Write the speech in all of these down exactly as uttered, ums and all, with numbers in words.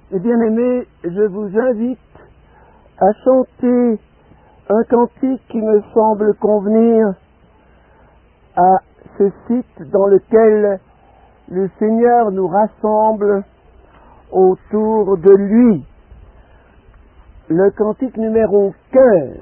Et bien-aimés, je vous invite à chanter un cantique qui me semble convenir à ce site dans lequel le Seigneur nous rassemble autour de lui. Le cantique numéro quinze.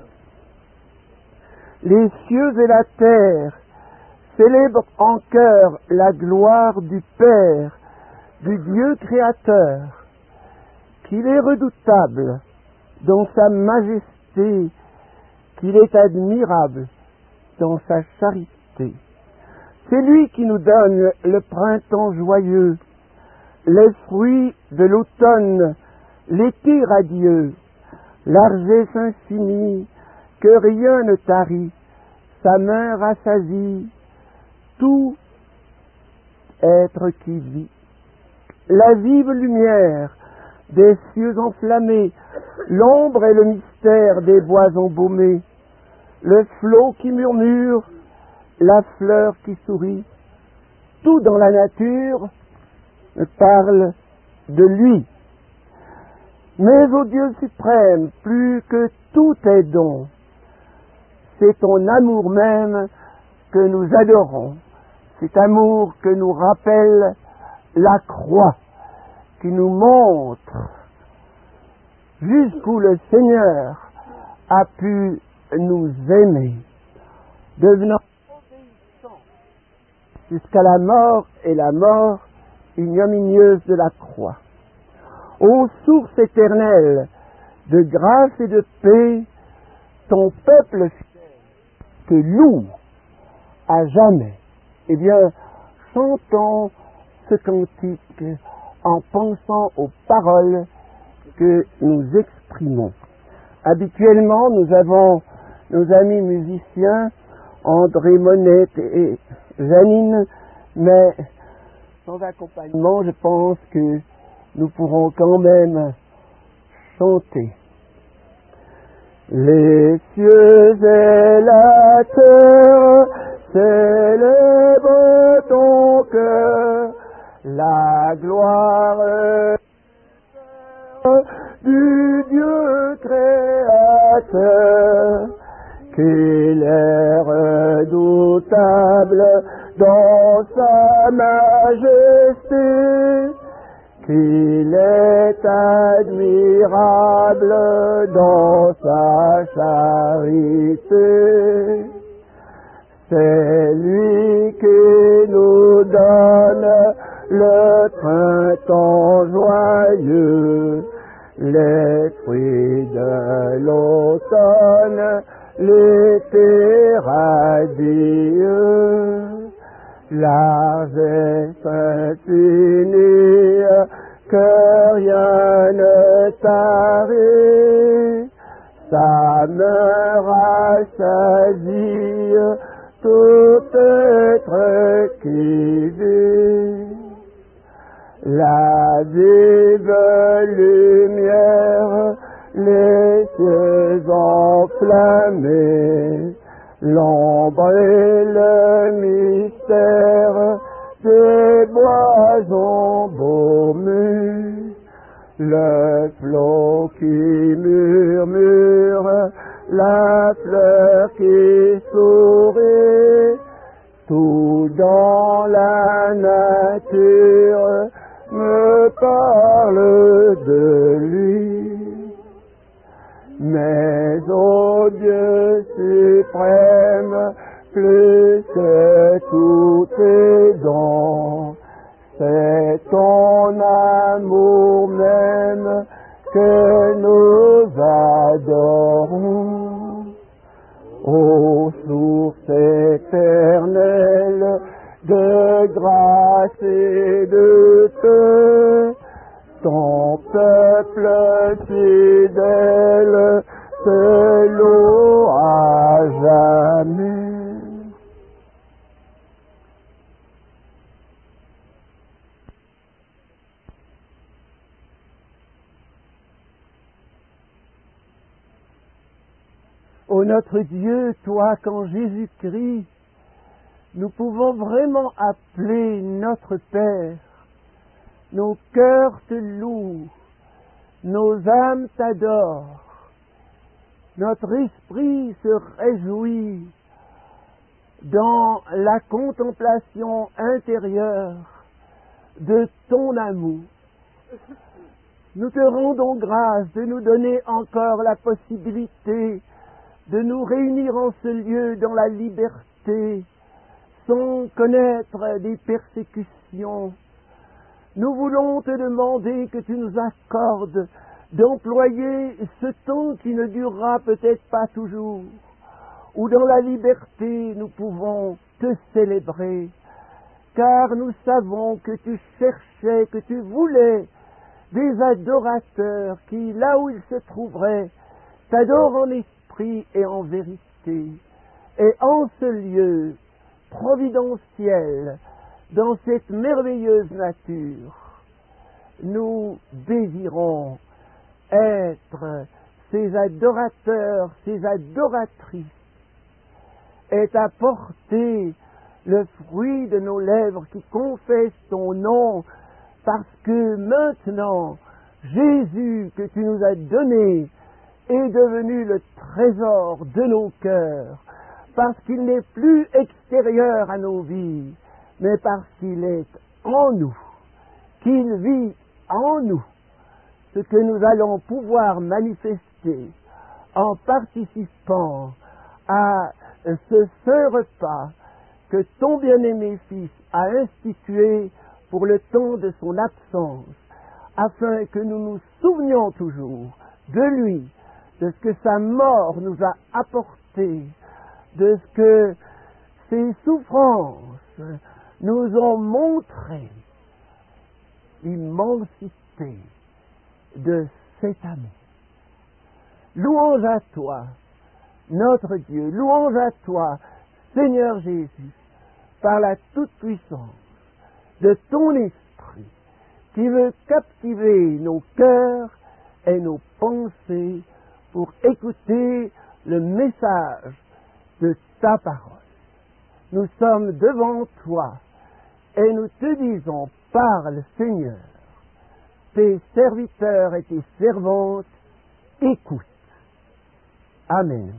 Les cieux et la terre célèbrent en chœur la gloire du Père, du Dieu créateur, qu'il est redoutable dans sa majesté, qu'il est admirable dans sa charité. C'est lui qui nous donne le printemps joyeux, les fruits de l'automne, l'été radieux, largesse infinie, que rien ne tarit, sa main rassasie tout être qui vit. La vive lumière des cieux enflammés, l'ombre et le mystère des bois embaumés, le flot qui murmure, la fleur qui sourit, tout dans la nature parle de lui. Mais ô Dieu suprême, plus que tout est don, c'est ton amour même que nous adorons, cet amour que nous rappelle la croix, qui nous montre jusqu'où le Seigneur a pu nous aimer, devenant obéissant jusqu'à la mort et la mort ignominieuse de la croix. Ô source éternelle de grâce et de paix, ton peuple te loue à jamais. Eh bien, chantons ce cantique en pensant aux paroles que nous exprimons. Habituellement, nous avons nos amis musiciens, André Monette et Janine, mais sans accompagnement, je pense que nous pourrons quand même chanter. Les cieux et la terre célèbrent ton cœur, la gloire du Dieu créateur, qu'il est redoutable dans sa majesté, qu'il est admirable dans sa charité. C'est lui qui nous donne le printemps joyeux, les fruits de l'automne, l'été radieux, largesse infinie, que rien ne tarit, sa main rassasie tout être qui vit. La vive lumière, les cieux enflammés, l'ombre et le mystère des bois embaumés, le flot qui murmure, la fleur qui sourit, tout dans la nature me parle de lui. Mais ô Dieu suprême, plus que tout est don, c'est ton amour même que nous adorons. Ô source éternelle de grâce et de paix, ton peuple fidèle te loue à jamais. Ô notre Dieu, toi qu'en Jésus-Christ, nous pouvons vraiment appeler notre Père, nos cœurs te louent, nos âmes t'adorent, notre esprit se réjouit dans la contemplation intérieure de ton amour. Nous te rendons grâce de nous donner encore la possibilité de nous réunir en ce lieu dans la liberté, sans connaître des persécutions. Nous voulons te demander que tu nous accordes d'employer ce temps qui ne durera peut-être pas toujours, où dans la liberté nous pouvons te célébrer, car nous savons que tu cherchais, que tu voulais des adorateurs qui, là où ils se trouveraient, t'adorent en esprit et en vérité. Et en ce lieu providentiel, dans cette merveilleuse nature, nous désirons être ces adorateurs, ces adoratrices, et apporter le fruit de nos lèvres qui confesse ton nom, parce que maintenant, Jésus que tu nous as donné est devenu le trésor de nos cœurs, parce qu'il n'est plus extérieur à nos vies, mais parce qu'il est en nous, qu'il vit en nous, ce que nous allons pouvoir manifester en participant à ce saint repas que ton bien-aimé Fils a institué pour le temps de son absence, afin que nous nous souvenions toujours de lui, de ce que sa mort nous a apporté, de ce que ses souffrances nous ont montré, l'immensité de cet amour. Louange à toi, notre Dieu, louange à toi, Seigneur Jésus, par la toute-puissance de ton esprit, qui veut captiver nos cœurs et nos pensées pour écouter le message de ta parole. Nous sommes devant toi et nous te disons, parle Seigneur, tes serviteurs et tes servantes écoutent. Amen.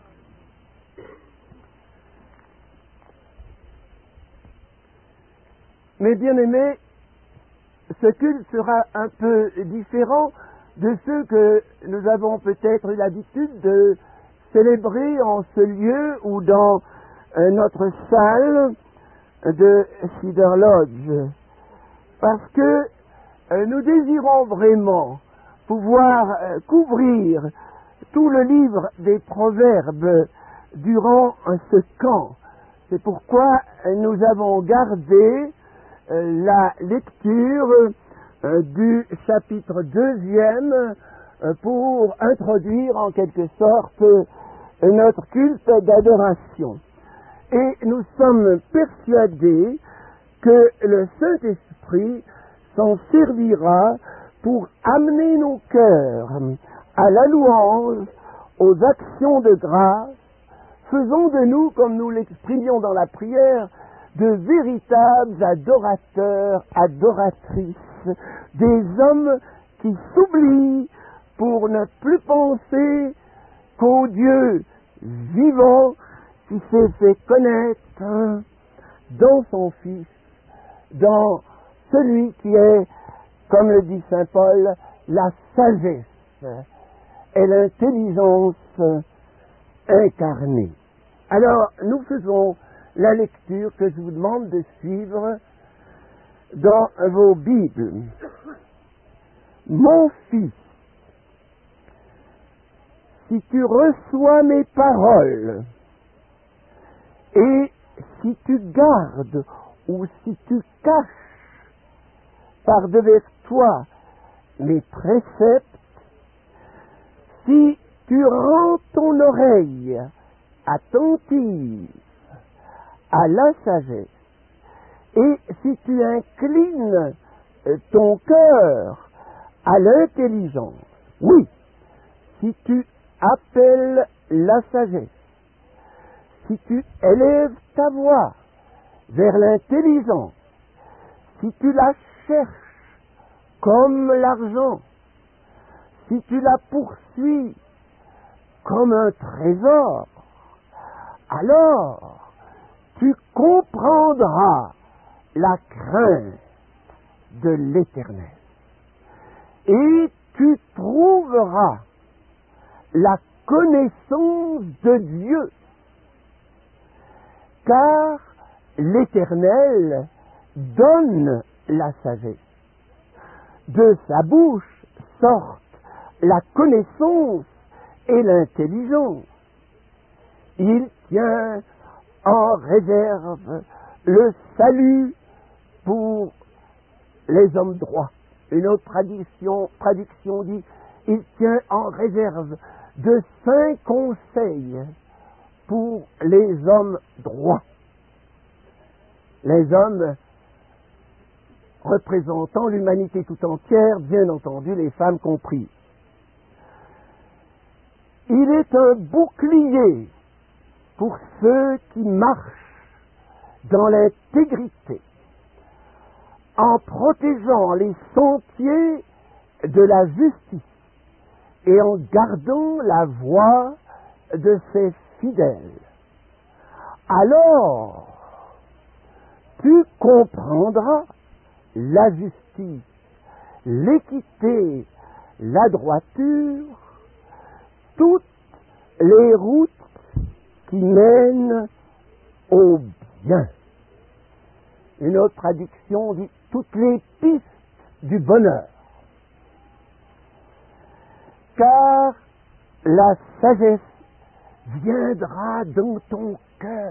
Mes bien-aimés, ce culte sera un peu différent de ceux que nous avons peut-être eu l'habitude de célébrer en ce lieu ou dans euh, notre salle de Cedar Lodge, parce que euh, nous désirons vraiment pouvoir euh, couvrir tout le livre des Proverbes durant euh, ce camp. C'est pourquoi euh, nous avons gardé euh, la lecture euh, du chapitre deuxième euh, pour introduire en quelque sorte euh, notre culte d'adoration. Et nous sommes persuadés que le Saint-Esprit s'en servira pour amener nos cœurs à la louange, aux actions de grâce. Faisons de nous, comme nous l'exprimions dans la prière, de véritables adorateurs, adoratrices, des hommes qui s'oublient pour ne plus penser qu'au Dieu vivant qui s'est fait connaître dans son Fils, dans celui qui est, comme le dit saint Paul, la sagesse et l'intelligence incarnée. Alors, nous faisons la lecture que je vous demande de suivre dans vos Bibles. Mon fils, si tu reçois mes paroles, et si tu gardes ou si tu caches par-devers toi mes préceptes, si tu rends ton oreille attentive à la sagesse, et si tu inclines ton cœur à l'intelligence, oui, si tu appelles la sagesse, si tu élèves ta voix vers l'intelligence, si tu la cherches comme l'argent, si tu la poursuis comme un trésor, alors tu comprendras la crainte de l'Éternel. Et tu trouveras la connaissance de Dieu, car l'Éternel donne la sagesse. De sa bouche sortent la connaissance et l'intelligence. Il tient en réserve le salut pour les hommes droits. Une autre traduction, traduction dit, il tient en réserve de saints conseils pour les hommes droits. Les hommes représentant l'humanité tout entière, bien entendu les femmes comprises. Il est un bouclier pour ceux qui marchent dans l'intégrité, en protégeant les sentiers de la justice et en gardant la voie de ses fidèles. Alors, tu comprendras la justice, l'équité, la droiture, toutes les routes qui mènent au bien. Une autre traduction dit toutes les pistes du bonheur. Car la sagesse viendra dans ton cœur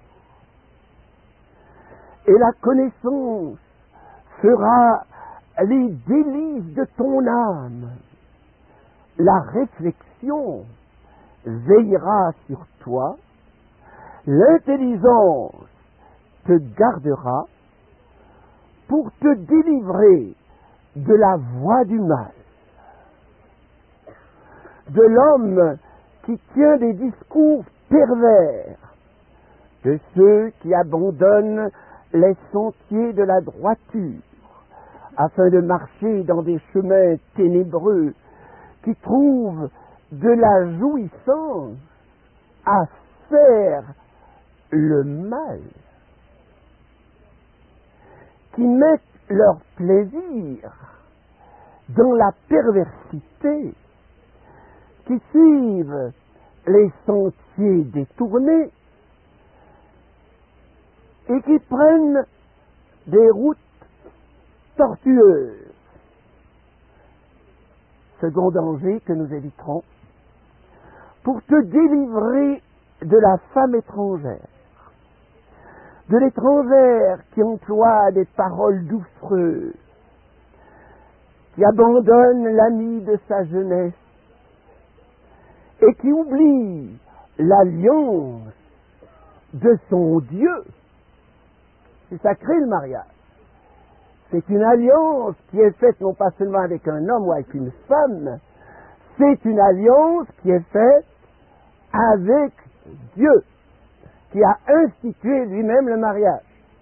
et la connaissance fera les délices de ton âme. La réflexion veillera sur toi, l'intelligence te gardera pour te délivrer de la voie du mal, de l'homme qui tient des discours pervers, de ceux qui abandonnent les sentiers de la droiture afin de marcher dans des chemins ténébreux, qui trouvent de la jouissance à faire le mal, qui mettent leur plaisir dans la perversité, qui suivent les sentiers détournés et qui prennent des routes tortueuses. Second danger que nous éviterons, pour te délivrer de la femme étrangère, de l'étrangère qui emploie des paroles doucereuses, qui abandonne l'ami de sa jeunesse et qui oublie l'alliance de son Dieu. C'est sacré le mariage. C'est une alliance qui est faite non pas seulement avec un homme ou avec une femme, c'est une alliance qui est faite avec Dieu, qui a institué lui-même le mariage.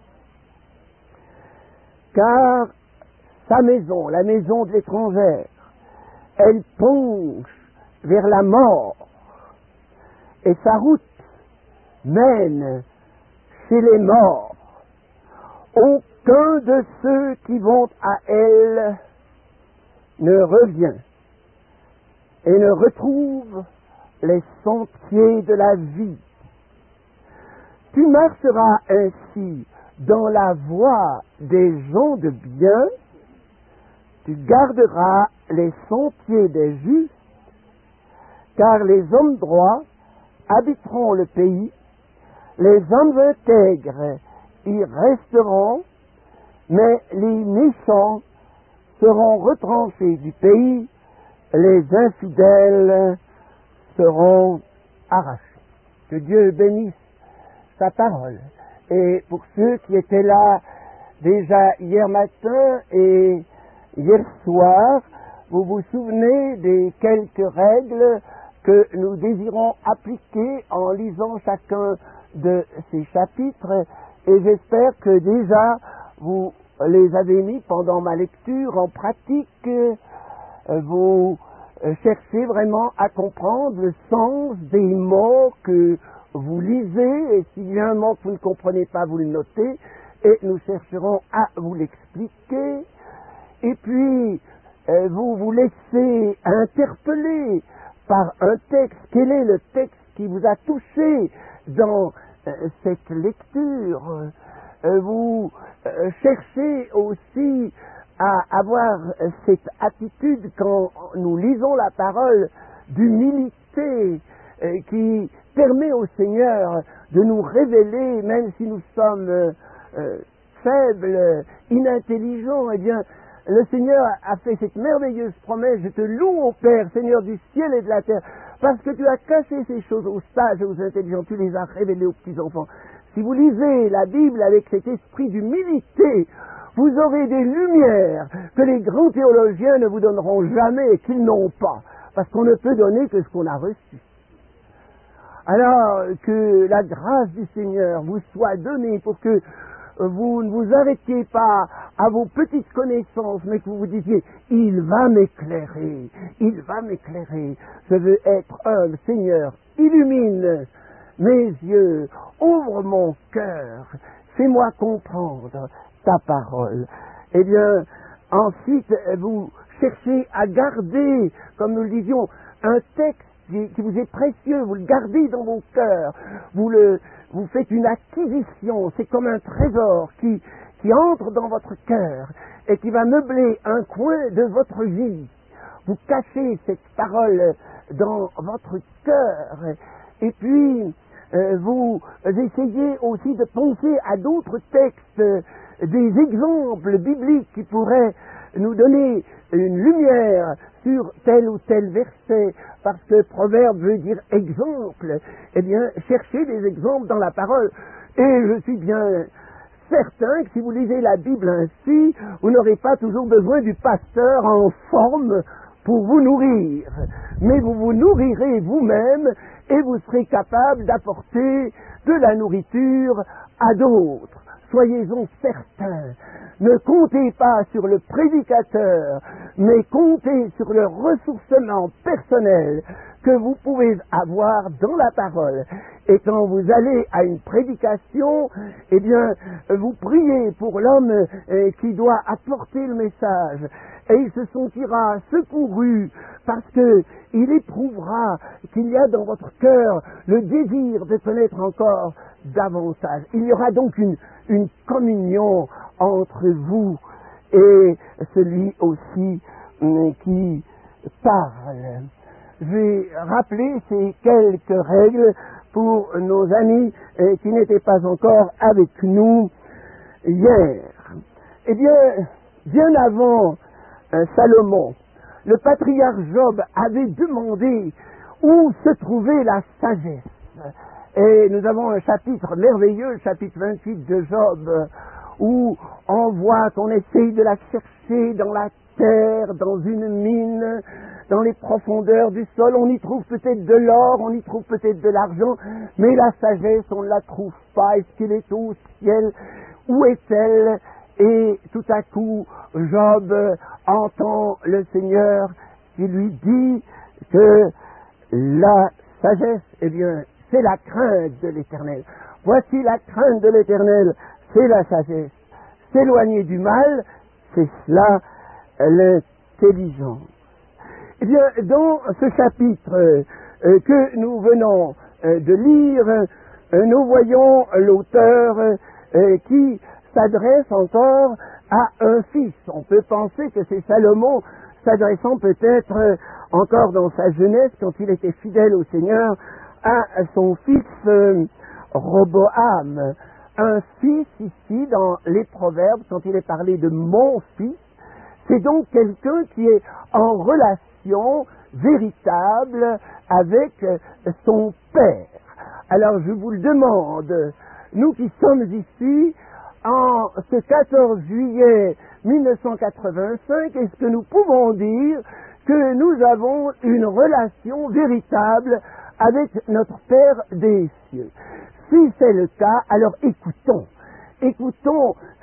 Car sa maison, la maison de l'étrangère, elle penche vers la mort, et sa route mène chez les morts. Aucun de ceux qui vont à elle ne revient et ne retrouve les sentiers de la vie. Tu marcheras ainsi dans la voie des gens de bien, tu garderas les sentiers des justes, car les hommes droits habiteront le pays, les hommes intègres y resteront, mais les méchants seront retranchés du pays, les infidèles seront arrachés. Que Dieu bénisse sa parole. Et pour ceux qui étaient là déjà hier matin et hier soir, vous vous souvenez des quelques règles que nous désirons appliquer en lisant chacun de ces chapitres, et j'espère que déjà vous les avez mis pendant ma lecture en pratique. Vous cherchez vraiment à comprendre le sens des mots que vous lisez, et s'il y a un mot que vous ne comprenez pas, vous le notez, et nous chercherons à vous l'expliquer. Et puis, euh, vous vous laissez interpeller par un texte. Quel est le texte qui vous a touché dans euh, cette lecture? euh, Vous euh, cherchez aussi à avoir cette attitude quand nous lisons la parole d'humilité euh, qui permet au Seigneur de nous révéler, même si nous sommes euh, euh, faibles, inintelligents. Eh bien, le Seigneur a fait cette merveilleuse promesse: je te loue, ô Père, Seigneur du ciel et de la terre, parce que tu as caché ces choses aux sages et aux intelligents, tu les as révélées aux petits-enfants. Si vous lisez la Bible avec cet esprit d'humilité, vous aurez des lumières que les grands théologiens ne vous donneront jamais et qu'ils n'ont pas, parce qu'on ne peut donner que ce qu'on a reçu. Alors, que la grâce du Seigneur vous soit donnée pour que vous ne vous arrêtiez pas à vos petites connaissances, mais que vous vous disiez: il va m'éclairer, il va m'éclairer. Je veux être humble. Seigneur, illumine mes yeux, ouvre mon cœur, fais-moi comprendre ta parole. Eh bien, ensuite, vous cherchez à garder, comme nous le disions, un texte qui, qui vous est précieux, vous le gardez dans vos cœurs, vous le, vous faites une acquisition, c'est comme un trésor qui, qui entre dans votre cœur et qui va meubler un coin de votre vie. Vous cachez cette parole dans votre cœur, et puis euh, vous essayez aussi de penser à d'autres textes, euh, des exemples bibliques qui pourraient nous donner une lumière sur tel ou tel verset, parce que proverbe veut dire exemple. Eh bien, cherchez des exemples dans la parole, et je suis bien certain que si vous lisez la Bible ainsi, vous n'aurez pas toujours besoin du pasteur en forme pour vous nourrir, mais vous vous nourrirez vous-même et vous serez capable d'apporter de la nourriture à d'autres. Soyez-en certains. Ne comptez pas sur le prédicateur, mais comptez sur le ressourcement personnel que vous pouvez avoir dans la parole. Et quand vous allez à une prédication, eh bien, vous priez pour l'homme eh, qui doit apporter le message, et il se sentira secouru parce que il éprouvera qu'il y a dans votre cœur le désir de connaître encore davantage. Il y aura donc une, une communion entre vous et celui aussi euh, qui parle. Je vais rappeler ces quelques règles pour nos amis euh, qui n'étaient pas encore avec nous hier. Eh bien, bien avant euh, Salomon, le patriarche Job avait demandé où se trouvait la sagesse. Et nous avons un chapitre merveilleux, le chapitre vingt-huit de Job, où on voit qu'on essaye de la chercher dans la terre, dans une mine, dans les profondeurs du sol. On y trouve peut-être de l'or, on y trouve peut-être de l'argent, mais la sagesse, on ne la trouve pas. Est-ce qu'elle est au ciel? Où est-elle? Et tout à coup, Job entend le Seigneur qui lui dit que la sagesse, eh bien, c'est la crainte de l'Éternel. Voici la crainte de l'Éternel, c'est la sagesse. S'éloigner du mal, c'est cela l'intelligence. Eh bien, dans ce chapitre euh, que nous venons euh, de lire, euh, nous voyons l'auteur euh, qui s'adresse encore à un fils. On peut penser que c'est Salomon s'adressant peut-être euh, encore dans sa jeunesse, quand il était fidèle au Seigneur, à son fils euh, Roboam. Un fils ici dans les Proverbes, quand il est parlé de mon fils, c'est donc quelqu'un qui est en relation véritable avec son père. Alors je vous le demande, nous qui sommes ici en ce quatorze juillet mille neuf cent quatre-vingt-cinq, est-ce que nous pouvons dire que nous avons une relation véritable avec notre Père des cieux? Si c'est le cas, alors écoutons. Écoutons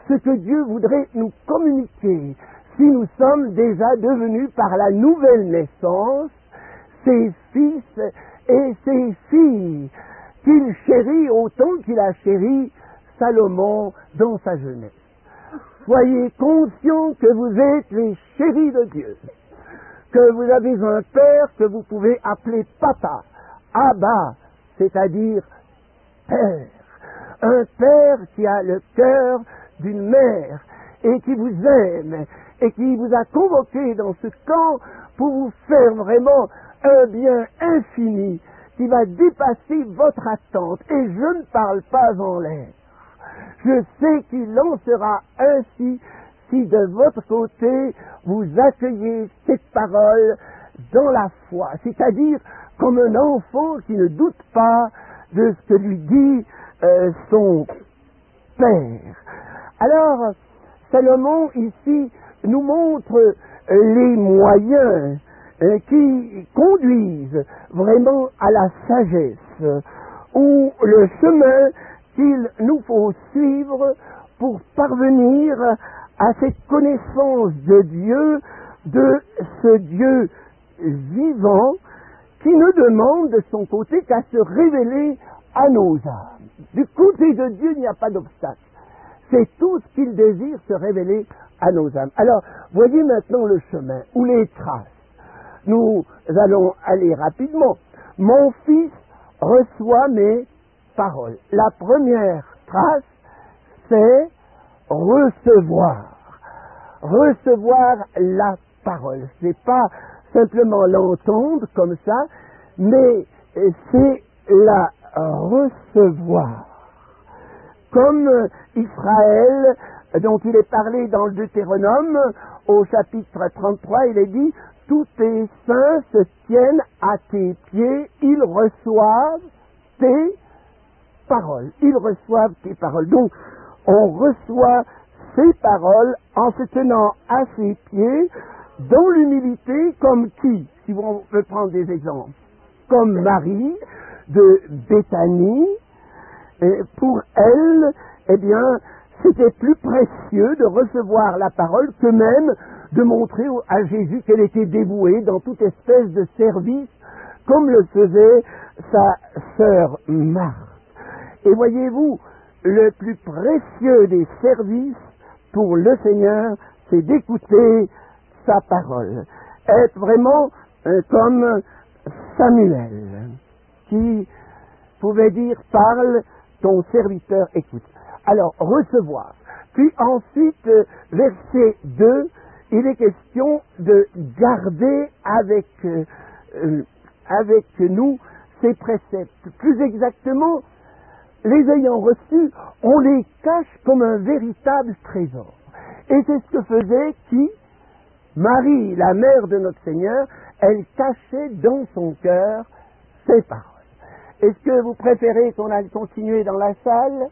ce que Dieu voudrait nous communiquer si nous sommes déjà devenus par la nouvelle naissance ses fils et ses filles, qu'il chérit autant qu'il a chéri Salomon dans sa jeunesse. Soyez conscients que vous êtes les chéris de Dieu, que vous avez un père que vous pouvez appeler papa, Abba, c'est-à-dire père. Un père qui a le cœur d'une mère et qui vous aime et qui vous a convoqué dans ce camp pour vous faire vraiment un bien infini qui va dépasser votre attente. Et je ne parle pas en l'air. Je sais qu'il en sera ainsi si de votre côté vous accueillez cette parole dans la foi, c'est-à-dire comme un enfant qui ne doute pas de ce que lui dit euh, son père. Alors, Salomon ici nous montre euh, les moyens euh, qui conduisent vraiment à la sagesse, euh, ou le chemin qu'il nous faut suivre pour parvenir à cette connaissance de Dieu, de ce Dieu vivant, qui ne demande de son côté qu'à se révéler à nos âmes. Du côté de Dieu, il n'y a pas d'obstacle. C'est tout ce qu'il désire, se révéler à nos âmes. Alors, voyez maintenant le chemin, ou les traces. Nous allons aller rapidement. Mon fils reçoit mes paroles. La première trace, c'est recevoir. Recevoir la parole. C'est pas simplement l'entendre comme ça, mais c'est la recevoir. Comme Israël, dont il est parlé dans le Deutéronome, au chapitre trente-trois, il est dit « Tous tes saints se tiennent à tes pieds, ils reçoivent tes paroles. » Ils reçoivent tes paroles. Donc, on reçoit ces paroles en se tenant à ses pieds, dans l'humilité, comme qui? Si on veut prendre des exemples. Comme Marie de Béthanie. Et pour elle, eh bien, c'était plus précieux de recevoir la parole que même de montrer à Jésus qu'elle était dévouée dans toute espèce de service, comme le faisait sa sœur Marthe. Et voyez-vous, le plus précieux des services pour le Seigneur, c'est d'écouter sa parole. Être vraiment euh, comme Samuel, qui pouvait dire « Parle, ton serviteur écoute ». Alors, recevoir. Puis ensuite, euh, verset deux, il est question de garder avec, euh, euh, avec nous ces préceptes. Plus exactement, les ayant reçus, on les cache comme un véritable trésor. Et c'est ce que faisait qui? Marie, la mère de notre Seigneur, elle cachait dans son cœur ses paroles. Est-ce que vous préférez qu'on aille continuer dans la salle?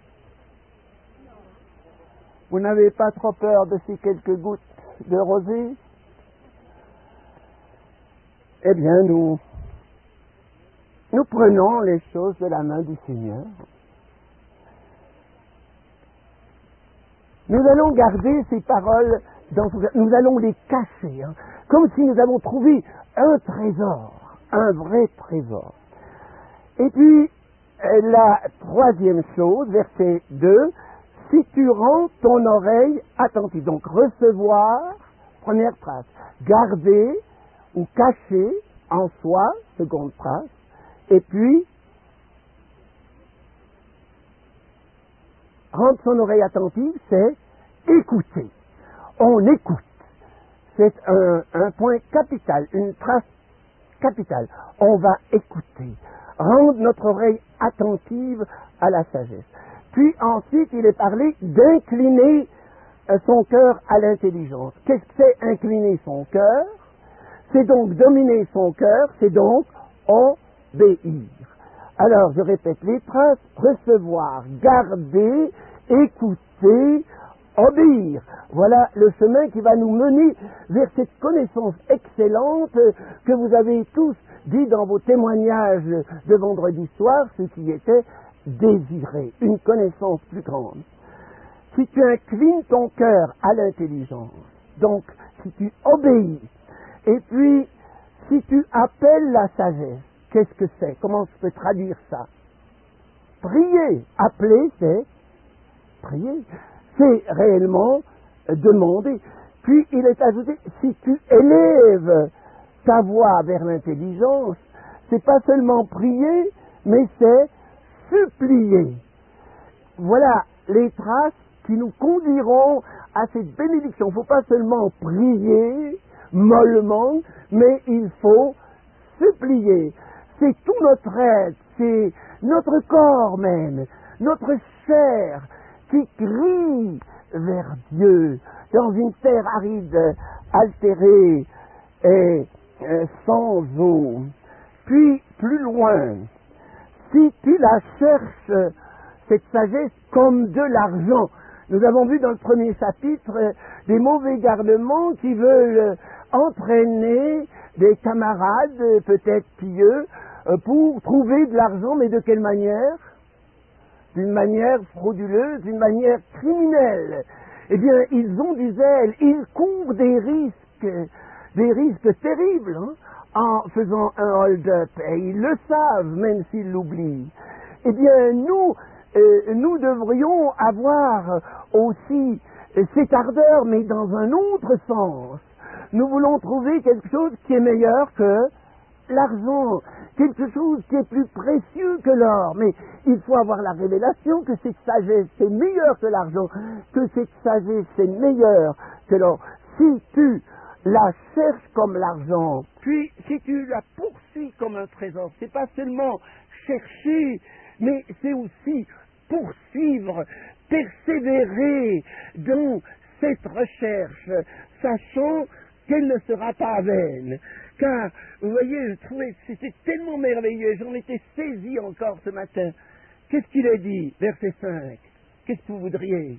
Vous n'avez pas trop peur de ces quelques gouttes de rosée? Eh bien, nous, nous prenons les choses de la main du Seigneur. Nous allons garder ces paroles dans son cœur. Nous allons les cacher, hein, comme si nous avons trouvé un trésor, un vrai trésor. Et puis, la troisième chose, verset deux, si tu rends ton oreille attentive. Donc, recevoir, première trace. Garder ou cacher en soi, seconde trace. Et puis, rendre son oreille attentive, c'est écouter. On écoute. C'est un, un point capital, une trace capitale. On va écouter. Rendre notre oreille attentive à la sagesse. Puis ensuite, il est parlé d'incliner son cœur à l'intelligence. Qu'est-ce que c'est incliner son cœur? C'est donc dominer son cœur, c'est donc obéir. Alors, je répète les traces, recevoir, garder, écouter, obéir. Voilà le chemin qui va nous mener vers cette connaissance excellente que vous avez tous dit dans vos témoignages de vendredi soir, ce qui était désiré, une connaissance plus grande. si tu inclines ton cœur à l'intelligence, donc si tu obéis, et puis si tu appelles la sagesse, qu'est-ce que c'est? Comment je peux traduire ça? Prier. Appeler, c'est prier. C'est réellement demander. Puis il est ajouté, si tu élèves ta voix vers l'intelligence, c'est pas seulement prier, mais c'est supplier. Voilà les traces qui nous conduiront à cette bénédiction. Il ne faut pas seulement prier mollement, mais il faut supplier. C'est tout notre être, c'est notre corps même, notre chair qui crie vers Dieu dans une terre aride, altérée et euh, sans eau. Puis, plus loin, si tu la cherches, cette sagesse, comme de l'argent. Nous avons vu dans le premier chapitre euh, des mauvais garnements qui veulent euh, entraîner des camarades, euh, peut-être pieux, euh, pour trouver de l'argent, mais de quelle manière? D'une manière frauduleuse, d'une manière criminelle. Eh bien, ils ont du zèle, ils courent des risques, des risques terribles, hein, en faisant un hold-up, et ils le savent, même s'ils l'oublient. Eh bien, nous, euh, nous devrions avoir aussi euh, cette ardeur, mais dans un autre sens. Nous voulons trouver quelque chose qui est meilleur que l'argent, quelque chose qui est plus précieux que l'or, mais il faut avoir la révélation que cette sagesse est meilleure que l'argent, que cette sagesse est meilleure que l'or. Si tu la cherches comme l'argent, puis si tu la poursuis comme un trésor, c'est pas seulement chercher, mais c'est aussi poursuivre, persévérer dans cette recherche, sachant qu'elle ne sera pas vaine. Car, vous voyez, je trouvais que c'était tellement merveilleux, j'en étais saisi encore ce matin. Qu'est-ce qu'il a dit, verset cinq? Qu'est-ce que vous voudriez?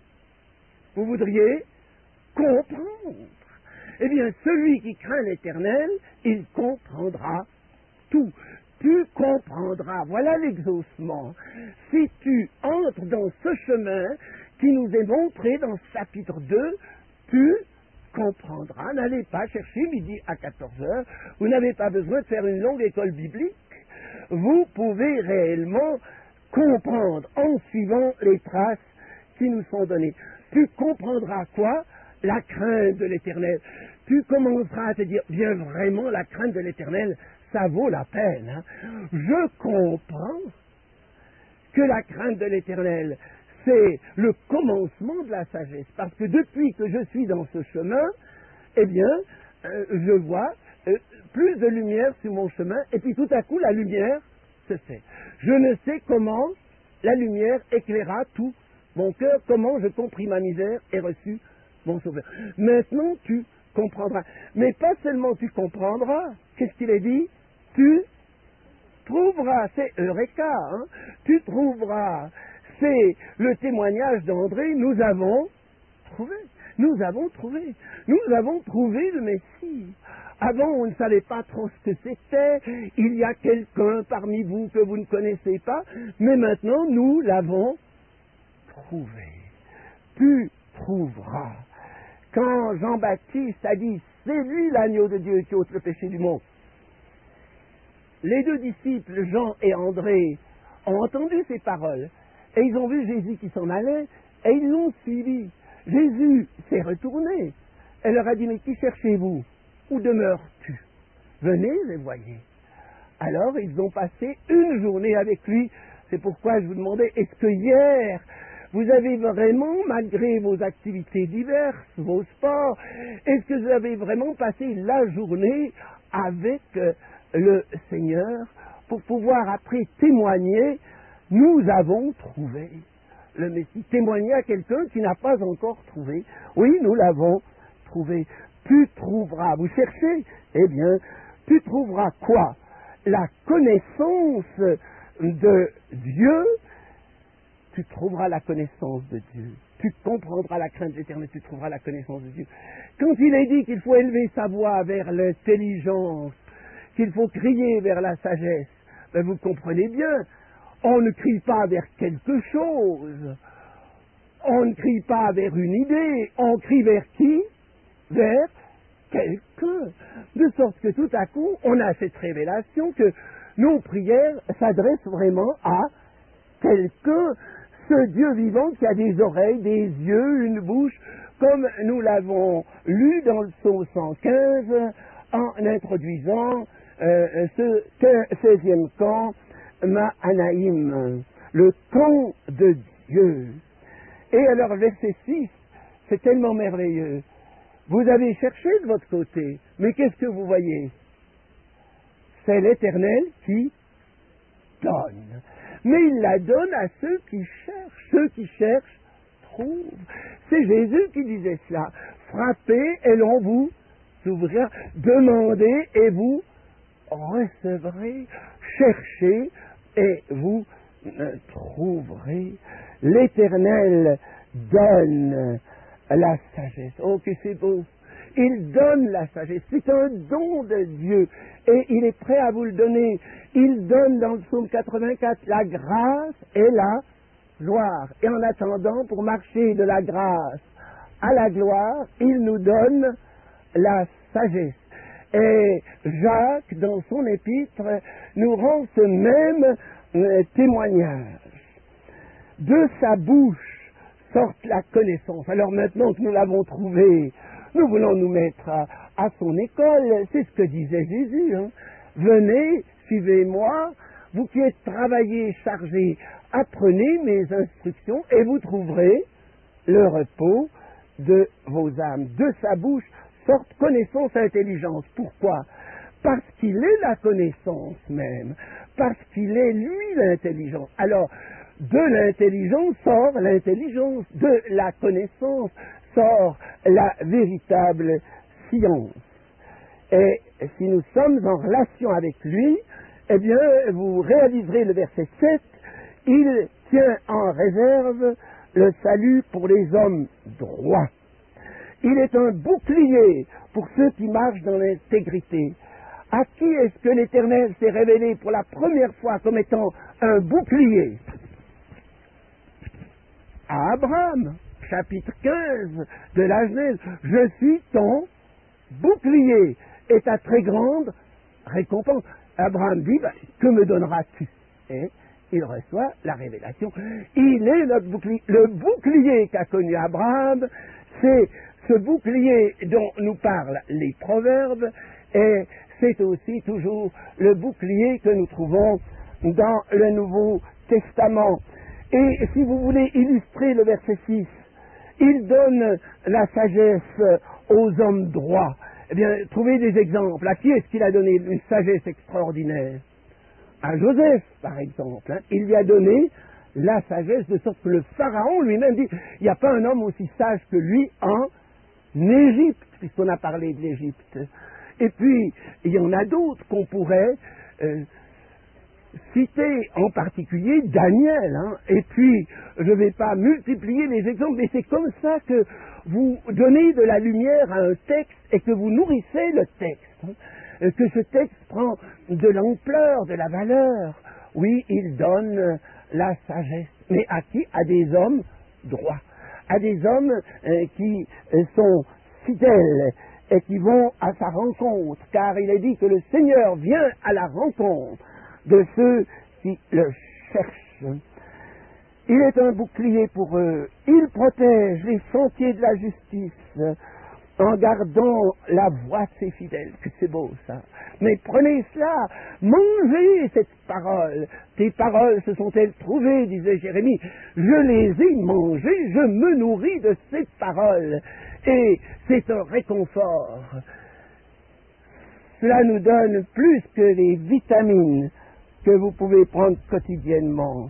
Vous voudriez comprendre. Eh bien, celui qui craint l'Éternel, il comprendra tout. Tu comprendras, voilà l'exaucement. Si tu entres dans ce chemin qui nous est montré dans ce chapitre deux, tu comprendras. N'allez pas chercher midi à quatorze heures. Vous n'avez pas besoin de faire une longue école biblique. Vous pouvez réellement comprendre en suivant les traces qui nous sont données. Tu comprendras quoi? La crainte de l'Éternel. Tu commenceras à te dire, bien vraiment, la crainte de l'Éternel, ça vaut la peine. Hein? Je comprends que la crainte de l'Éternel, c'est le commencement de la sagesse. Parce que depuis que je suis dans ce chemin, eh bien, euh, je vois euh, plus de lumière sur mon chemin, et puis tout à coup, la lumière se fait. Je ne sais comment la lumière éclaira tout mon cœur, comment je compris ma misère et reçus mon sauveur. Maintenant, tu comprendras. Mais pas seulement tu comprendras, qu'est-ce qu'il est dit? Tu trouveras, c'est Eureka, hein? Tu trouveras. C'est le témoignage d'André, nous avons trouvé, nous avons trouvé, nous avons trouvé le Messie. Avant, on ne savait pas trop ce que c'était, il y a quelqu'un parmi vous que vous ne connaissez pas, mais maintenant, nous l'avons trouvé. Tu trouveras. Quand Jean-Baptiste a dit, c'est lui l'agneau de Dieu qui ôte le péché du monde, les deux disciples, Jean et André, ont entendu ces paroles. Et ils ont vu Jésus qui s'en allait, et ils l'ont suivi. Jésus s'est retourné. Elle leur a dit, mais qui cherchez-vous? Où demeures-tu? Venez et voyez. Alors, ils ont passé une journée avec lui. C'est pourquoi je vous demandais, est-ce que hier, vous avez vraiment, malgré vos activités diverses, vos sports, est-ce que vous avez vraiment passé la journée avec euh, le Seigneur pour pouvoir après témoigner? Nous avons trouvé le Messie. Témoigner à quelqu'un qui n'a pas encore trouvé. Oui, nous l'avons trouvé. Tu trouveras, vous cherchez? Eh bien, tu trouveras quoi? La connaissance de Dieu. Tu trouveras la connaissance de Dieu. Tu comprendras la crainte de l'Éternel, tu trouveras la connaissance de Dieu. Quand il est dit qu'il faut élever sa voix vers l'intelligence, qu'il faut crier vers la sagesse, ben vous comprenez bien. On ne crie pas vers quelque chose, on ne crie pas vers une idée, on crie vers qui? Vers quelqu'un. De sorte que tout à coup, on a cette révélation que nos prières s'adressent vraiment à quelqu'un, ce Dieu vivant qui a des oreilles, des yeux, une bouche, comme nous l'avons lu dans le psaume cent quinze, en introduisant euh, ce seizième camp, Mahanaïm, le camp de Dieu. Et alors, verset six, c'est tellement merveilleux. Vous avez cherché de votre côté, mais qu'est-ce que vous voyez? C'est l'Éternel qui donne. Mais il la donne à ceux qui cherchent. Ceux qui cherchent trouvent. C'est Jésus qui disait cela. Frappez et l'on vous ouvrira. Demandez et vous recevrez. Cherchez et vous trouverez. L'Éternel donne la sagesse. Oh, que c'est beau! Il donne la sagesse. C'est un don de Dieu. Et il est prêt à vous le donner. Il donne dans le psaume quatre-vingt-quatre la grâce et la gloire. Et en attendant, pour marcher de la grâce à la gloire, il nous donne la sagesse. Et Jacques, dans son épître, nous rend ce même euh, témoignage. De sa bouche sorte la connaissance. Alors maintenant que nous l'avons trouvé, nous voulons nous mettre à, à son école. C'est ce que disait Jésus. Hein. Venez, suivez-moi, vous qui êtes travaillés, chargés, apprenez mes instructions et vous trouverez le repos de vos âmes. De sa bouche sorte connaissance et intelligence. Pourquoi? Parce qu'il est la connaissance même. Parce qu'il est lui l'intelligence. Alors, de l'intelligence sort l'intelligence. De la connaissance sort la véritable science. Et si nous sommes en relation avec lui, eh bien, vous réaliserez le verset sept, il tient en réserve le salut pour les hommes droits. Il est un bouclier pour ceux qui marchent dans l'intégrité. À qui est-ce que l'Éternel s'est révélé pour la première fois comme étant un bouclier? À Abraham, chapitre quinze de la Genèse. Je suis ton bouclier et ta très grande récompense. Abraham dit, ben, que me donneras-tu? Et il reçoit la révélation. Il est notre bouclier. Le bouclier qu'a connu Abraham, c'est ce bouclier dont nous parlent les proverbes, et c'est aussi toujours le bouclier que nous trouvons dans le Nouveau Testament. Et si vous voulez illustrer le verset six, il donne la sagesse aux hommes droits. Eh bien, trouvez des exemples. À qui est-ce qu'il a donné une sagesse extraordinaire? À Joseph, par exemple. Hein. Il lui a donné la sagesse, de sorte que le Pharaon lui-même dit, il n'y a pas un homme aussi sage que lui en Égypte, puisqu'on a parlé de l'Égypte. Et puis, il y en a d'autres qu'on pourrait euh, citer, en particulier Daniel. Hein. Et puis, je ne vais pas multiplier les exemples, mais c'est comme ça que vous donnez de la lumière à un texte et que vous nourrissez le texte. Hein. Que ce texte prend de l'ampleur, de la valeur. Oui, il donne la sagesse. Mais à qui? À des hommes droits. À des hommes euh, qui euh, sont fidèles et qui vont à sa rencontre, car il est dit que le Seigneur vient à la rencontre de ceux qui le cherchent. Il est un bouclier pour eux. Il protège les sentiers de la justice en gardant la voie de ses fidèles. Que c'est beau ça. Mais prenez cela, mangez cette parole. Tes paroles se sont-elles trouvées, disait Jérémie. Je les ai mangées, je me nourris de ces paroles. Et c'est un réconfort. Cela nous donne plus que les vitamines que vous pouvez prendre quotidiennement.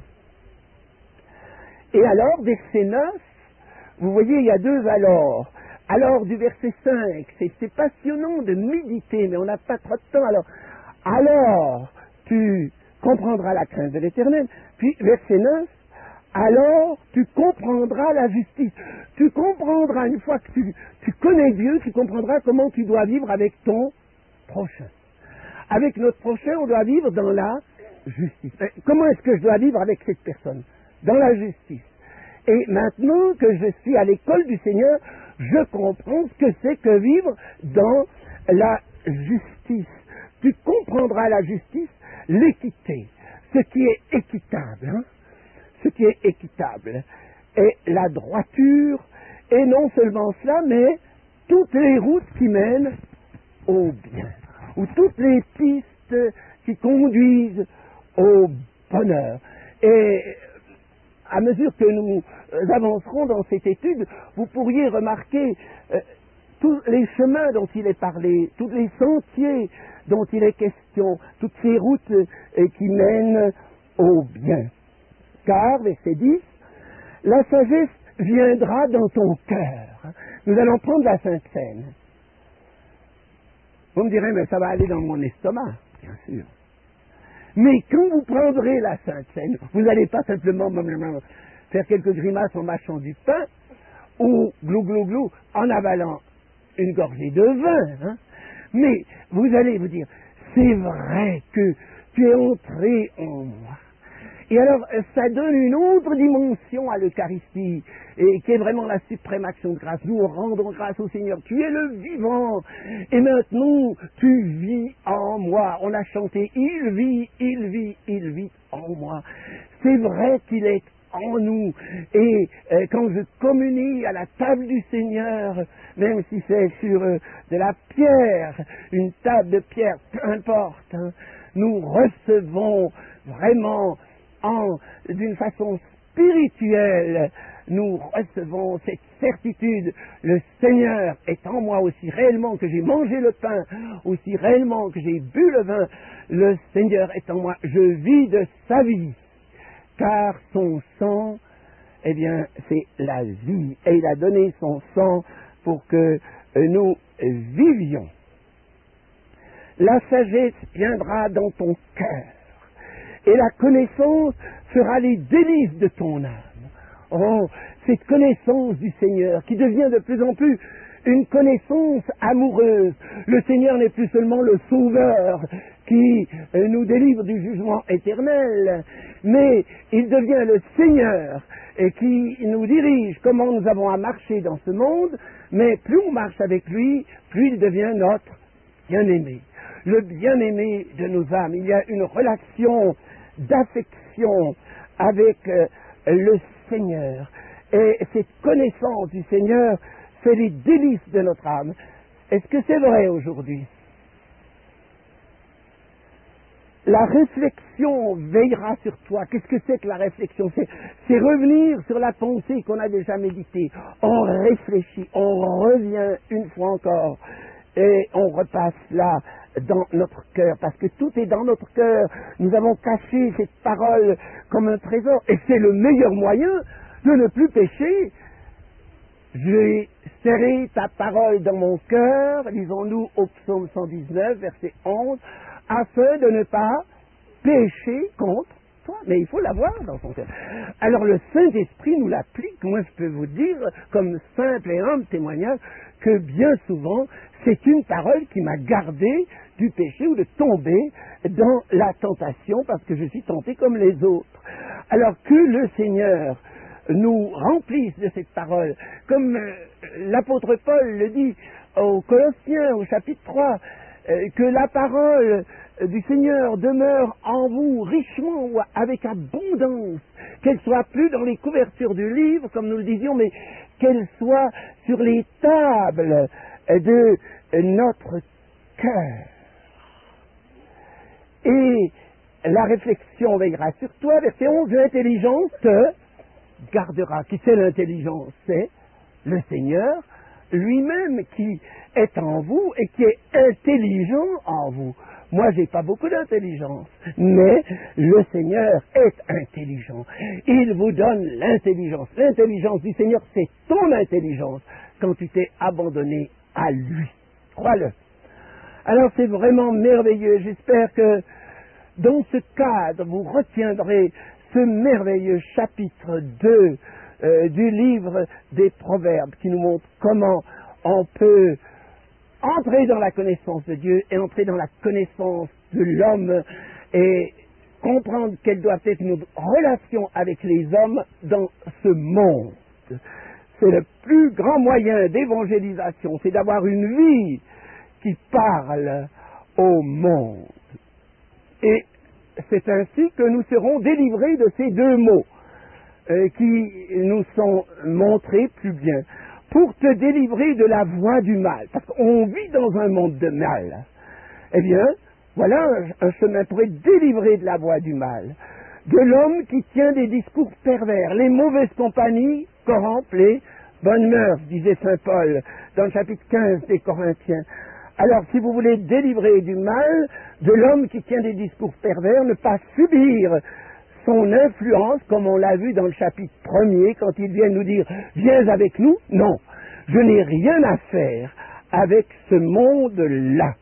Et alors, verset neuf, vous voyez, il y a deux alors. Alors, du verset cinq, c'est, c'est passionnant de méditer, mais on n'a pas trop de temps. Alors, alors, tu comprendras la crainte de l'Éternel. Puis, verset neuf, alors, tu comprendras la justice. Tu comprendras, une fois que tu, tu connais Dieu, tu comprendras comment tu dois vivre avec ton prochain. Avec notre prochain, on doit vivre dans la justice. Comment est-ce que je dois vivre avec cette personne? Dans la justice. Et maintenant que je suis à l'école du Seigneur, je comprends ce que c'est que vivre dans la justice. Tu comprendras la justice, l'équité, ce qui est équitable, hein, ce qui est équitable, et la droiture, et non seulement cela, mais toutes les routes qui mènent au bien, ou toutes les pistes qui conduisent au bonheur. Et à mesure que nous avancerons dans cette étude, vous pourriez remarquer euh, tous les chemins dont il est parlé, tous les sentiers dont il est question, toutes ces routes euh, qui mènent au bien. Car, verset dix, la sagesse viendra dans ton cœur. Nous allons prendre la Sainte Seine. Vous me direz, mais ça va aller dans mon estomac, bien sûr. Mais quand vous prendrez la Sainte Seine, vous n'allez pas simplement faire quelques grimaces en mâchant du pain, ou glou glou glou en avalant une gorgée de vin, hein? Mais vous allez vous dire, c'est vrai que tu es entré en moi. Et alors, ça donne une autre dimension à l'Eucharistie, et qui est vraiment la suprême action de grâce. Nous rendons grâce au Seigneur. Tu es le vivant. Et maintenant, tu vis en moi. On a chanté, il vit, il vit, il vit en moi. C'est vrai qu'il est en nous. Et euh, quand je communie à la table du Seigneur, même si c'est sur euh, de la pierre, une table de pierre, peu importe, hein, nous recevons vraiment En, d'une façon spirituelle, nous recevons cette certitude, le Seigneur est en moi aussi réellement que j'ai mangé le pain, aussi réellement que j'ai bu le vin, le Seigneur est en moi, je vis de sa vie, car son sang, eh bien, c'est la vie, et il a donné son sang pour que nous vivions. La sagesse viendra dans ton cœur. Et la connaissance fera les délices de ton âme. Oh, cette connaissance du Seigneur qui devient de plus en plus une connaissance amoureuse. Le Seigneur n'est plus seulement le Sauveur qui nous délivre du jugement éternel, mais il devient le Seigneur et qui nous dirige comment nous avons à marcher dans ce monde, mais plus on marche avec lui, plus il devient notre bien-aimé. Le bien-aimé de nos âmes. Il y a une relation d'affection avec euh, le Seigneur. Et cette connaissance du Seigneur fait les délices de notre âme. Est-ce que c'est vrai aujourd'hui? La réflexion veillera sur toi. Qu'est-ce que c'est que la réflexion? C'est, c'est revenir sur la pensée qu'on a déjà méditée. On réfléchit, on revient une fois encore et on repasse là dans notre cœur, parce que tout est dans notre cœur. Nous avons caché cette parole comme un trésor, et c'est le meilleur moyen de ne plus pécher. J'ai serré ta parole dans mon cœur, lisons-nous au psaume cent dix-neuf, verset onze, afin de ne pas pécher contre toi. Mais il faut l'avoir dans son cœur. Alors le Saint-Esprit nous l'applique. Moi je peux vous dire, comme simple et humble témoignage, que bien souvent, c'est une parole qui m'a gardé du péché ou de tomber dans la tentation parce que je suis tenté comme les autres. Alors que le Seigneur nous remplisse de cette parole, comme euh, l'apôtre Paul le dit aux Colossiens au chapitre trois, euh, que la parole du Seigneur demeure en vous richement ou avec abondance, qu'elle soit plus dans les couvertures du livre, comme nous le disions, mais qu'elle soit sur les tables de notre cœur. Et la réflexion veillera sur toi, verset onze, l'intelligence te gardera. Qui c'est l'intelligence? C'est le Seigneur lui-même qui est en vous et qui est intelligent en vous. Moi, j'ai pas beaucoup d'intelligence, mais le Seigneur est intelligent. Il vous donne l'intelligence. L'intelligence du Seigneur, c'est ton intelligence quand tu t'es abandonné à lui. Crois-le. Alors, c'est vraiment merveilleux. J'espère que dans ce cadre, vous retiendrez ce merveilleux chapitre deux euh, du livre des Proverbes qui nous montre comment on peut entrer dans la connaissance de Dieu et entrer dans la connaissance de l'homme et comprendre quelles doivent être nos relations avec les hommes dans ce monde. C'est le plus grand moyen d'évangélisation, c'est d'avoir une vie qui parle au monde. Et c'est ainsi que nous serons délivrés de ces deux mots euh, qui nous sont montrés plus bien. Pour te délivrer de la voie du mal, parce qu'on vit dans un monde de mal, eh bien, voilà un, un chemin pour être délivré de la voie du mal, de l'homme qui tient des discours pervers, les mauvaises compagnies corrompent les bonnes mœurs, disait saint Paul dans le chapitre quinze des Corinthiens. Alors, si vous voulez délivrer du mal, de l'homme qui tient des discours pervers, ne pas subir son influence, comme on l'a vu dans le chapitre premier, quand il vient nous dire « Viens avec nous », non, je n'ai rien à faire avec ce monde-là.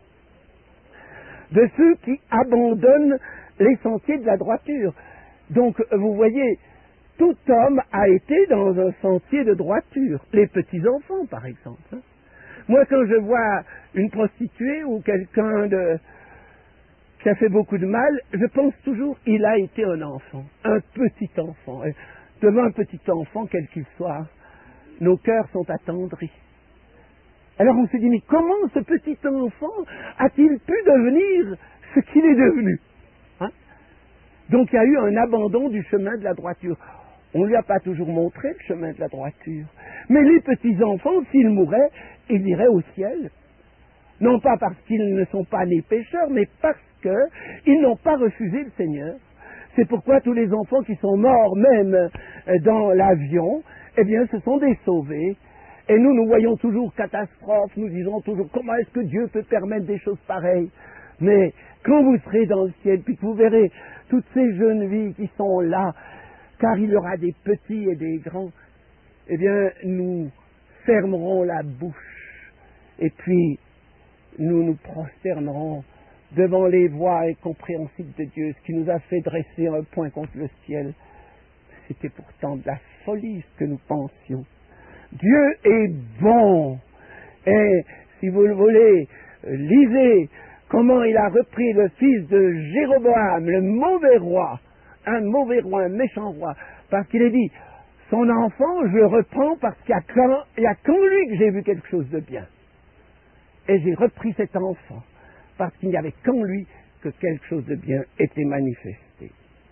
De ceux qui abandonnent les sentiers de la droiture. Donc, vous voyez, tout homme a été dans un sentier de droiture. Les petits-enfants, par exemple. Hein. Moi, quand je vois une prostituée ou quelqu'un de... qui a fait beaucoup de mal, je pense toujours il a été un enfant, un petit enfant. Et devant un petit enfant, quel qu'il soit, nos cœurs sont attendris. Alors on se dit, mais comment ce petit enfant a-t-il pu devenir ce qu'il est devenu, hein? Donc il y a eu un abandon du chemin de la droiture. On ne lui a pas toujours montré le chemin de la droiture. Mais les petits-enfants, s'ils mouraient, ils iraient au ciel. Non pas parce qu'ils ne sont pas nés pécheurs, mais parce qu'ils n'ont pas refusé le Seigneur. C'est pourquoi tous les enfants qui sont morts, même dans l'avion, eh bien, ce sont des sauvés. Et nous, nous voyons toujours catastrophe, nous disons toujours comment est-ce que Dieu peut permettre des choses pareilles. Mais quand vous serez dans le ciel, puis que vous verrez toutes ces jeunes vies qui sont là, car il y aura des petits et des grands, eh bien, nous fermerons la bouche. Et puis, nous nous prosternerons devant les voies incompréhensibles de Dieu, ce qui nous a fait dresser un point contre le ciel. C'était pourtant de la folie ce que nous pensions. Dieu est bon. Et si vous le voulez, lisez comment il a repris le fils de Jéroboam, le mauvais roi, un mauvais roi, un méchant roi, parce qu'il a dit, son enfant, je le reprends parce qu'il n'y a qu'en lui que j'ai vu quelque chose de bien. Et j'ai repris cet enfant, parce qu'il n'y avait qu'en lui que quelque chose de bien était manifesté.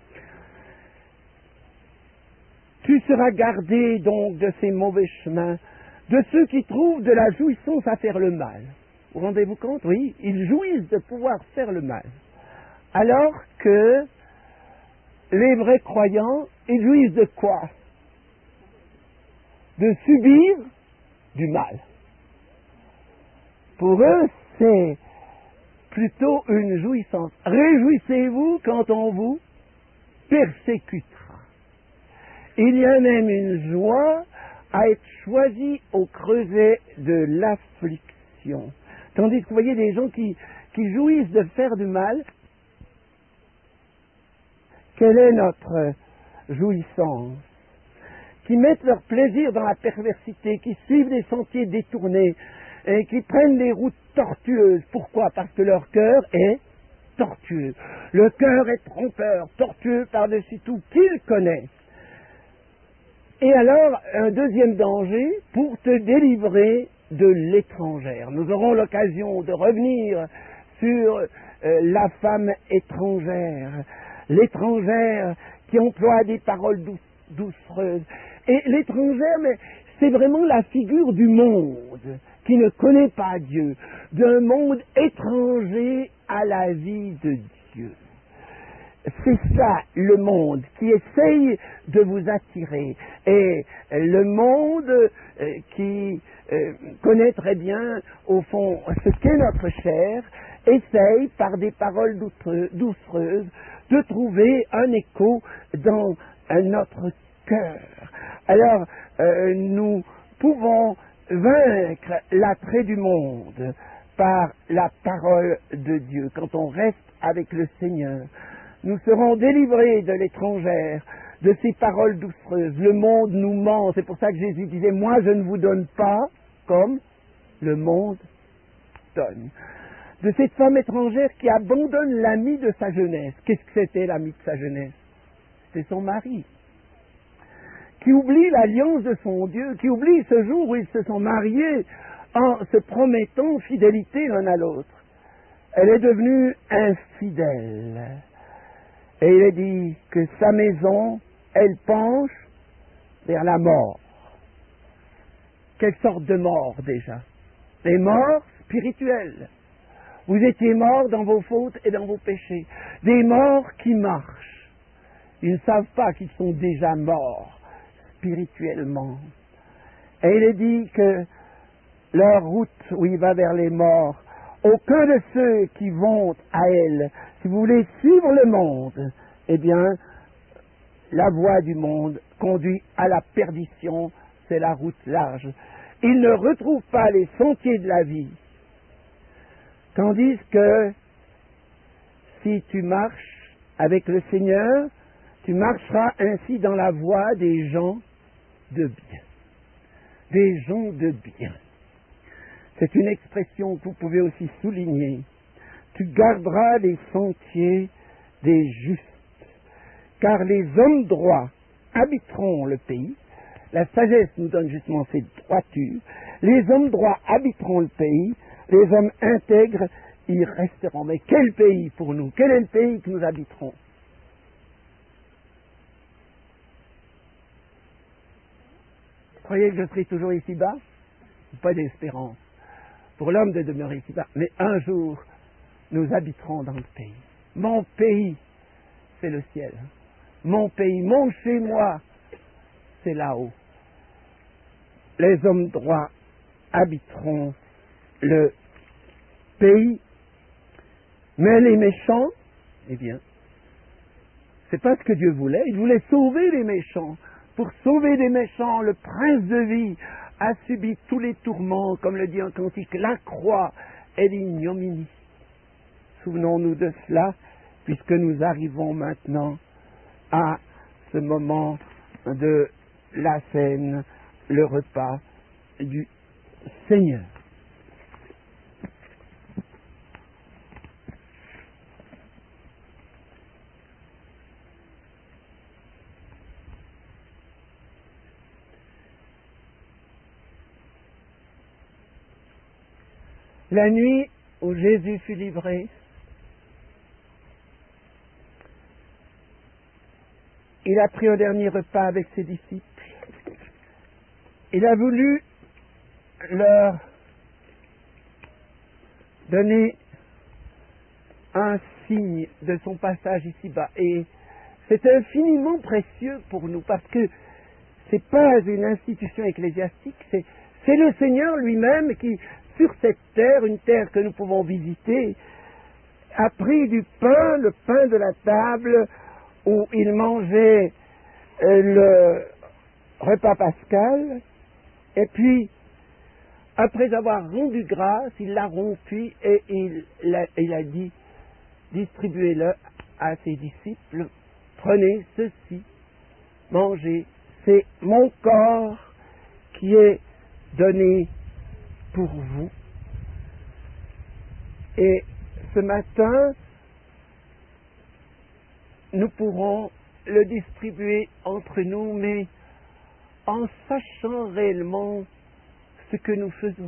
Tu seras gardé donc de ces mauvais chemins, de ceux qui trouvent de la jouissance à faire le mal. Vous rendez-vous compte? Oui, ils jouissent de pouvoir faire le mal. Alors que les vrais croyants, ils jouissent de quoi? De subir du mal. Pour eux, c'est plutôt une jouissance. Réjouissez-vous quand on vous persécutera. Il y a même une joie à être choisi au creuset de l'affliction. Tandis que vous voyez des gens qui, qui jouissent de faire du mal. Quelle est notre jouissance? Qui mettent leur plaisir dans la perversité, qui suivent des sentiers détournés, et qui prennent des routes tortueuses. Pourquoi? Parce que leur cœur est tortueux. Le cœur est trompeur, tortueux par-dessus tout, qu'il connaît. Et alors, un deuxième danger, pour te délivrer de l'étrangère. Nous aurons l'occasion de revenir sur euh, la femme étrangère. L'étrangère qui emploie des paroles douce, doucereuses. Et l'étrangère, mais c'est vraiment la figure du monde qui ne connaît pas Dieu, d'un monde étranger à la vie de Dieu. C'est ça, le monde, qui essaye de vous attirer. Et le monde euh, qui euh, connaît très bien, au fond, ce qu'est notre chair, essaye, par des paroles doucereuses, de trouver un écho dans euh, notre cœur. Alors, euh, nous pouvons vaincre l'attrait du monde par la parole de Dieu. Quand on reste avec le Seigneur, nous serons délivrés de l'étrangère, de ces paroles doucereuses. Le monde nous ment. C'est pour ça que Jésus disait, moi je ne vous donne pas comme le monde donne. de cette femme étrangère qui abandonne l'ami de sa jeunesse. Qu'est-ce que c'était l'ami de sa jeunesse? C'était son mari. Qui oublie l'alliance de son Dieu, qui oublie ce jour où ils se sont mariés en se promettant fidélité l'un à l'autre. Elle est devenue infidèle. Et il est dit que sa maison, elle penche vers la mort. Quelle sorte de mort déjà? Des morts spirituelles. Vous étiez morts dans vos fautes et dans vos péchés. Des morts qui marchent. Ils ne savent pas qu'ils sont déjà morts spirituellement. Et il est dit que leur route où il va vers les morts, aucun de ceux qui vont à elle, si vous voulez suivre le monde, eh bien, la voie du monde conduit à la perdition, c'est la route large. Ils ne retrouvent pas les sentiers de la vie. Tandis que si tu marches avec le Seigneur, tu marcheras ainsi dans la voie des gens de bien. Des gens de bien. C'est une expression que vous pouvez aussi souligner. Tu garderas les sentiers des justes, car les hommes droits habiteront le pays. La sagesse nous donne justement cette droiture. Les hommes droits habiteront le pays, les hommes intègres y resteront. Mais quel pays pour nous? Quel est le pays que nous habiterons? Vous croyez que je serai toujours ici-bas? Pas d'espérance pour l'homme de demeurer ici-bas. Mais un jour, nous habiterons dans le pays. Mon pays, c'est le ciel. Mon pays, mon chez-moi, c'est là-haut. Les hommes droits habiteront le pays, mais les méchants, eh bien, c'est pas ce que Dieu voulait. Il voulait sauver les méchants. Pour sauver les méchants, le prince de vie a subi tous les tourments, comme le dit un cantique, la croix et l'ignominie. Souvenons-nous de cela, puisque nous arrivons maintenant à ce moment de la scène, le repas du Seigneur. La nuit où Jésus fut livré, il a pris un dernier repas avec ses disciples. Il a voulu leur donner un signe de son passage ici-bas. Et c'est infiniment précieux pour nous parce que ce n'est pas une institution ecclésiastique, c'est, c'est le Seigneur lui-même qui, sur cette terre, une terre que nous pouvons visiter, a pris du pain, le pain de la table où il mangeait euh, le repas pascal, et puis, après avoir rendu grâce, il l'a rompu et il, l'a, il a dit, distribuez-le à ses disciples, prenez ceci, mangez, c'est mon corps qui est donné pour vous. Et ce matin, nous pourrons le distribuer entre nous, mais en sachant réellement ce que nous faisons.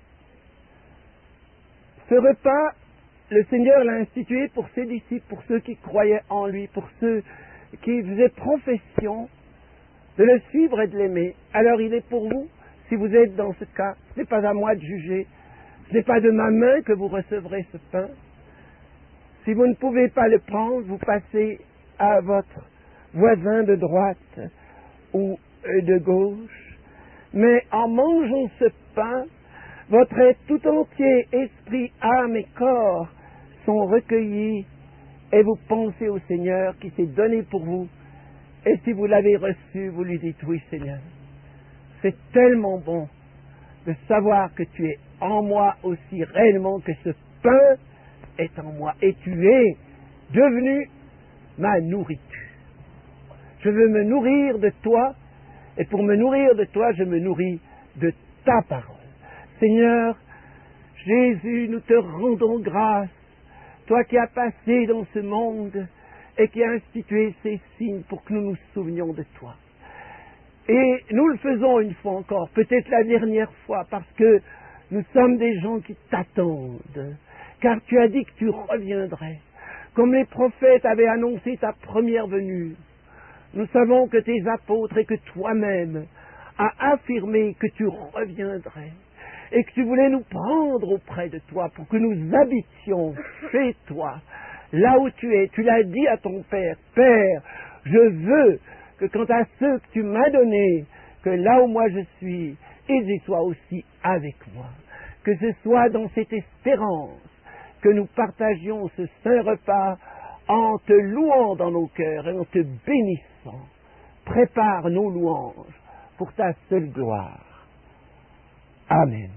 Ce repas, le Seigneur l'a institué pour ses disciples, pour ceux qui croyaient en lui, pour ceux qui faisaient profession de le suivre et de l'aimer. Alors il est pour vous, si vous êtes dans ce cas, ce n'est pas à moi de juger, ce n'est pas de ma main que vous recevrez ce pain. Si vous ne pouvez pas le prendre, vous passez à votre voisin de droite ou de gauche. Mais en mangeant ce pain, votre être tout entier, esprit, âme et corps, sont recueillis et vous pensez au Seigneur qui s'est donné pour vous. Et si vous l'avez reçu, vous lui dites oui Seigneur. C'est tellement bon de savoir que tu es en moi aussi réellement que ce pain est en moi et tu es devenu ma nourriture. Je veux me nourrir de toi et pour me nourrir de toi, je me nourris de ta parole. Seigneur, Jésus, nous te rendons grâce, toi qui as passé dans ce monde et qui as institué ces signes pour que nous nous souvenions de toi. Et nous le faisons une fois encore, peut-être la dernière fois, parce que nous sommes des gens qui t'attendent, car tu as dit que tu reviendrais, comme les prophètes avaient annoncé ta première venue. Nous savons que tes apôtres et que toi-même as affirmé que tu reviendrais et que tu voulais nous prendre auprès de toi pour que nous habitions chez toi, là où tu es. Tu l'as dit à ton Père, Père, je veux que quant à ceux que tu m'as donnés, que là où moi je suis, ils y soient aussi avec moi. Que ce soit dans cette espérance que nous partagions ce saint repas en te louant dans nos cœurs et en te bénissant. Prépare nos louanges pour ta seule gloire. Amen.